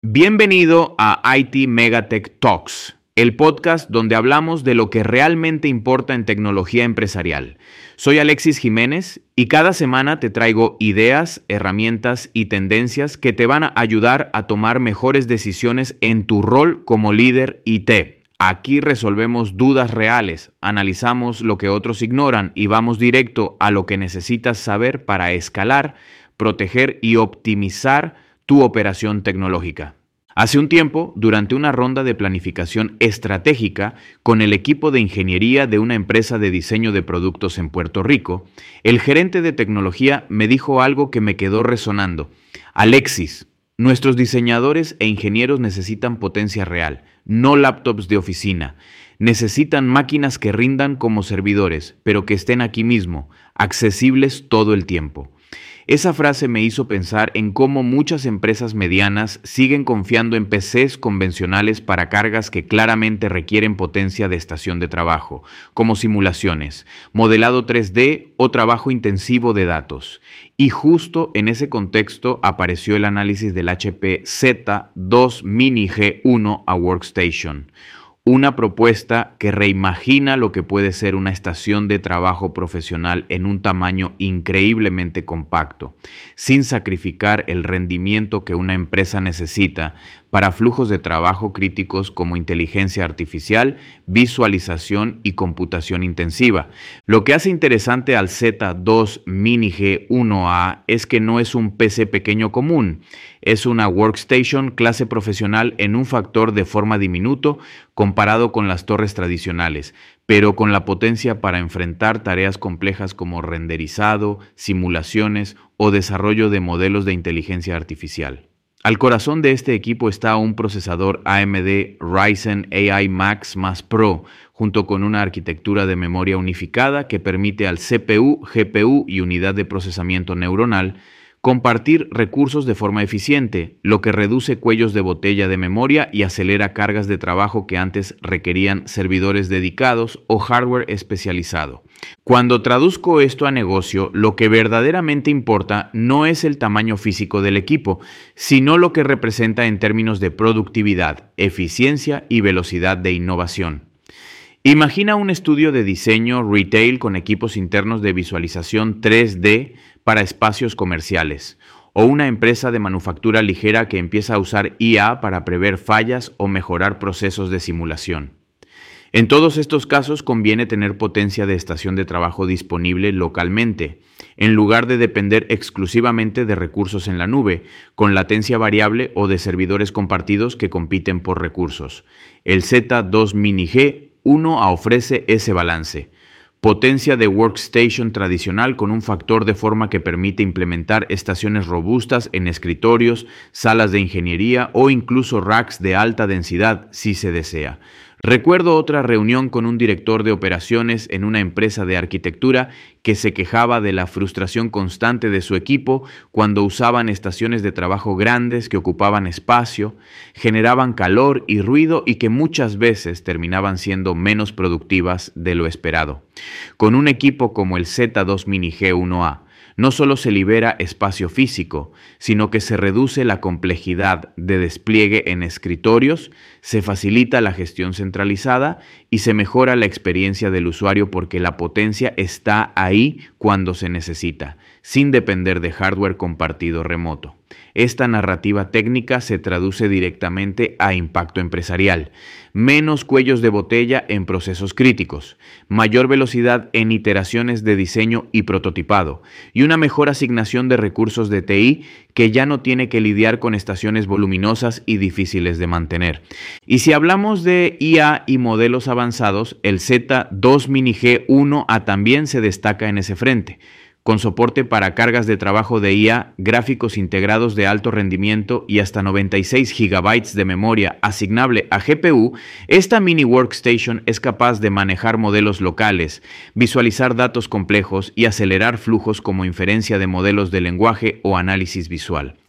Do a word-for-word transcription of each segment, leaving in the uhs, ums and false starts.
Bienvenido a I T Megatech Talks, el podcast donde hablamos de lo que realmente importa en tecnología empresarial. Soy Alexis Jiménez y cada semana te traigo ideas, herramientas y tendencias que te van a ayudar a tomar mejores decisiones en tu rol como líder I T. Aquí resolvemos dudas reales, analizamos lo que otros ignoran y vamos directo a lo que necesitas saber para escalar, proteger y optimizar tu operación tecnológica. Hace un tiempo, durante una ronda de planificación estratégica con el equipo de ingeniería de una empresa de diseño de productos en Puerto Rico, el gerente de tecnología me dijo algo que me quedó resonando. Alexis, nuestros diseñadores e ingenieros necesitan potencia real, no laptops de oficina. Necesitan máquinas que rindan como servidores, pero que estén aquí mismo, accesibles todo el tiempo. Esa frase me hizo pensar en cómo muchas empresas medianas siguen confiando en P Cs convencionales para cargas que claramente requieren potencia de estación de trabajo, como simulaciones, modelado tres D o trabajo intensivo de datos. Y justo en ese contexto apareció el análisis del H P Z dos Mini G uno a Workstation. Una propuesta que reimagina lo que puede ser una estación de trabajo profesional en un tamaño increíblemente compacto, sin sacrificar el rendimiento que una empresa necesita para flujos de trabajo críticos como inteligencia artificial, visualización y computación intensiva. Lo que hace interesante al Z dos Mini G uno A es que no es un P C pequeño común, es una workstation clase profesional en un factor de forma diminuto comparado con las torres tradicionales, pero con la potencia para enfrentar tareas complejas como renderizado, simulaciones o desarrollo de modelos de inteligencia artificial. Al corazón de este equipo está un procesador A M D Ryzen A I Max más Pro, junto con una arquitectura de memoria unificada que permite al C P U, G P U y unidad de procesamiento neuronal compartir recursos de forma eficiente, lo que reduce cuellos de botella de memoria y acelera cargas de trabajo que antes requerían servidores dedicados o hardware especializado. Cuando traduzco esto a negocio, lo que verdaderamente importa no es el tamaño físico del equipo, sino lo que representa en términos de productividad, eficiencia y velocidad de innovación. Imagina un estudio de diseño retail con equipos internos de visualización tres D para espacios comerciales, o una empresa de manufactura ligera que empieza a usar I A para prever fallas o mejorar procesos de simulación. En todos estos casos conviene tener potencia de estación de trabajo disponible localmente, en lugar de depender exclusivamente de recursos en la nube, con latencia variable o de servidores compartidos que compiten por recursos. El Z dos Mini G uno ofrece ese balance. Potencia de workstation tradicional con un factor de forma que permite implementar estaciones robustas en escritorios, salas de ingeniería o incluso racks de alta densidad si se desea. Recuerdo otra reunión con un director de operaciones en una empresa de arquitectura que se quejaba de la frustración constante de su equipo cuando usaban estaciones de trabajo grandes que ocupaban espacio, generaban calor y ruido y que muchas veces terminaban siendo menos productivas de lo esperado. Con un equipo como el Z dos Mini G uno A, no solo se libera espacio físico, sino que se reduce la complejidad de despliegue en escritorios, se facilita la gestión centralizada y se mejora la experiencia del usuario porque la potencia está ahí cuando se necesita, sin depender de hardware compartido remoto. Esta narrativa técnica se traduce directamente a impacto empresarial. Menos cuellos de botella en procesos críticos, mayor velocidad en iteraciones de diseño y prototipado, y una mejor asignación de recursos de T I que ya no tiene que lidiar con estaciones voluminosas y difíciles de mantener. Y si hablamos de I A y modelos avanzados, el Z dos Mini G uno A también se destaca en ese frente. Con soporte para cargas de trabajo de I A, gráficos integrados de alto rendimiento y hasta noventa y seis gigabytes de memoria asignable a G P U, esta mini workstation es capaz de manejar modelos locales, visualizar datos complejos y acelerar flujos como inferencia de modelos de lenguaje o análisis visual.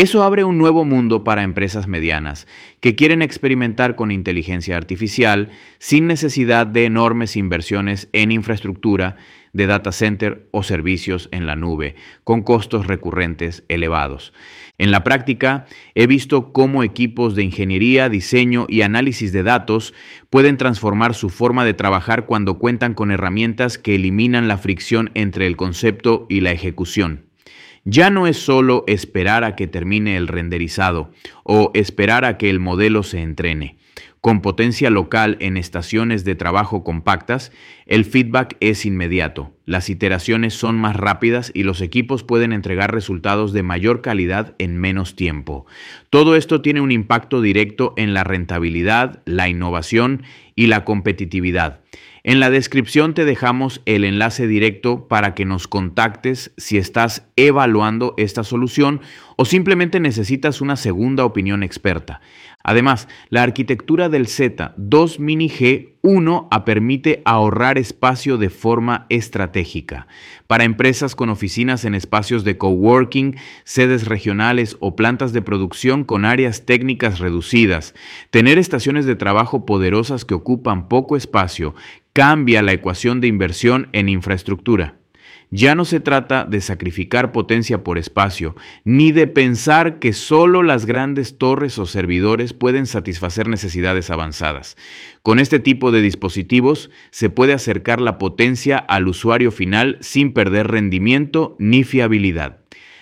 Eso abre un nuevo mundo para empresas medianas que quieren experimentar con inteligencia artificial sin necesidad de enormes inversiones en infraestructura de data center o servicios en la nube, con costos recurrentes elevados. En la práctica, he visto cómo equipos de ingeniería, diseño y análisis de datos pueden transformar su forma de trabajar cuando cuentan con herramientas que eliminan la fricción entre el concepto y la ejecución. Ya no es solo esperar a que termine el renderizado o esperar a que el modelo se entrene. Con potencia local en estaciones de trabajo compactas, el feedback es inmediato, las iteraciones son más rápidas y los equipos pueden entregar resultados de mayor calidad en menos tiempo. Todo esto tiene un impacto directo en la rentabilidad, la innovación y la competitividad. En la descripción te dejamos el enlace directo para que nos contactes si estás evaluando esta solución o simplemente necesitas una segunda opinión experta. Además, la arquitectura del Z dos Mini G uno A permite ahorrar espacio de forma estratégica. Para empresas con oficinas en espacios de coworking, sedes regionales o plantas de producción con áreas técnicas reducidas, tener estaciones de trabajo poderosas que ocupan poco espacio cambia la ecuación de inversión en infraestructura. Ya no se trata de sacrificar potencia por espacio, ni de pensar que solo las grandes torres o servidores pueden satisfacer necesidades avanzadas. Con este tipo de dispositivos se puede acercar la potencia al usuario final sin perder rendimiento ni fiabilidad.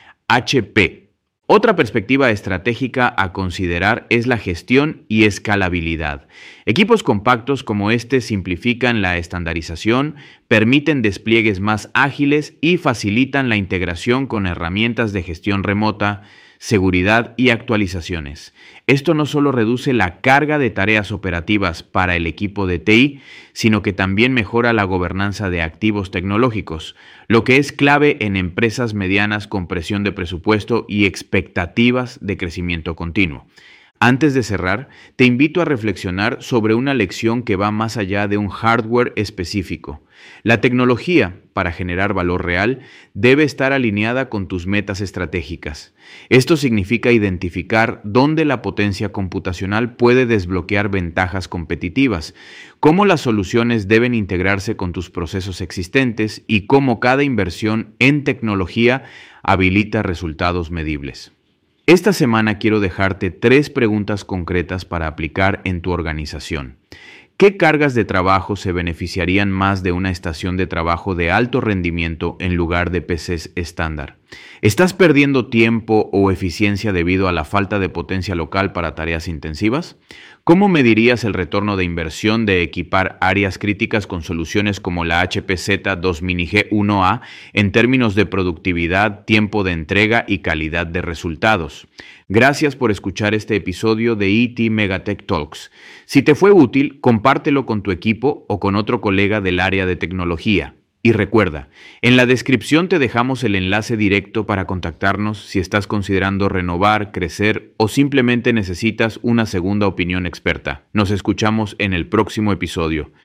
H P. Otra perspectiva estratégica a considerar es la gestión y escalabilidad. Equipos compactos como este simplifican la estandarización, permiten despliegues más ágiles y facilitan la integración con herramientas de gestión remota, seguridad y actualizaciones. Esto no solo reduce la carga de tareas operativas para el equipo de T I, sino que también mejora la gobernanza de activos tecnológicos, lo que es clave en empresas medianas con presión de presupuesto y expectativas de crecimiento continuo. Antes de cerrar, te invito a reflexionar sobre una lección que va más allá de un hardware específico. La tecnología, para generar valor real, debe estar alineada con tus metas estratégicas. Esto significa identificar dónde la potencia computacional puede desbloquear ventajas competitivas, cómo las soluciones deben integrarse con tus procesos existentes y cómo cada inversión en tecnología habilita resultados medibles. Esta semana quiero dejarte tres preguntas concretas para aplicar en tu organización. ¿Qué cargas de trabajo se beneficiarían más de una estación de trabajo de alto rendimiento en lugar de P Cs estándar? ¿Estás perdiendo tiempo o eficiencia debido a la falta de potencia local para tareas intensivas? ¿Cómo medirías el retorno de inversión de equipar áreas críticas con soluciones como la H P Z dos Mini G uno A en términos de productividad, tiempo de entrega y calidad de resultados? Gracias por escuchar este episodio de I T Megatech Talks. Si te fue útil, compártelo con tu equipo o con otro colega del área de tecnología. Y recuerda, en la descripción te dejamos el enlace directo para contactarnos si estás considerando renovar, crecer o simplemente necesitas una segunda opinión experta. Nos escuchamos en el próximo episodio.